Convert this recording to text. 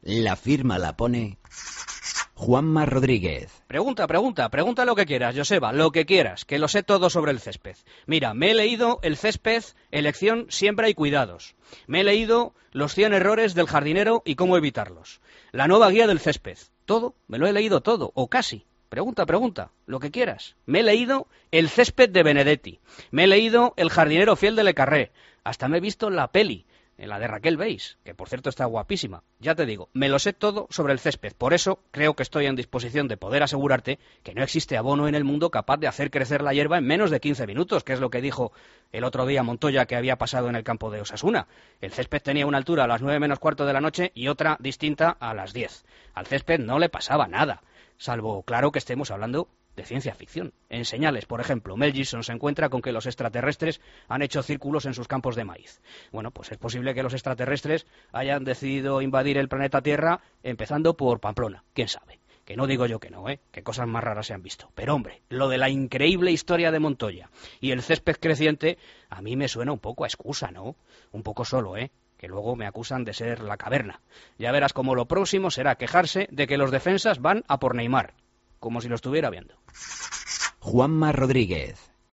La firma la pone Juanma Rodríguez. Pregunta lo que quieras, Joseba, lo que quieras, que lo sé todo sobre el césped. Mira, me he leído El césped, elección, siembra y cuidados. Me he leído Los 100 errores del jardinero y cómo evitarlos. La nueva guía del césped. Todo, me lo he leído todo, o casi. Pregunta, lo que quieras. Me he leído El césped de Benedetti. Me he leído El jardinero fiel de Le Carré. Hasta me he visto la peli, en la de Raquel Weisz, que por cierto está guapísima. Ya te digo, me lo sé todo sobre el césped. Por eso creo que estoy en disposición de poder asegurarte que no existe abono en el mundo capaz de hacer crecer la hierba en menos de 15 minutos, que es lo que dijo el otro día Montoya que había pasado en el campo de Osasuna. El césped tenía una altura a las 9 menos cuarto de la noche y otra distinta a las 10. Al césped no le pasaba nada, salvo, claro, que estemos hablando de ciencia ficción. En Señales, por ejemplo, Mel Gibson se encuentra con que los extraterrestres han hecho círculos en sus campos de maíz. Bueno, pues es posible que los extraterrestres hayan decidido invadir el planeta Tierra empezando por Pamplona. ¿Quién sabe? Que no digo yo que no, que cosas más raras se han visto. Pero hombre, lo de la increíble historia de Montoya y el césped creciente a mí me suena un poco a excusa, ¿no? Un poco solo, que luego me acusan de ser la caverna. Ya verás como lo próximo será quejarse de que los defensas van a por Neymar, como si lo estuviera viendo. Juanma Rodríguez.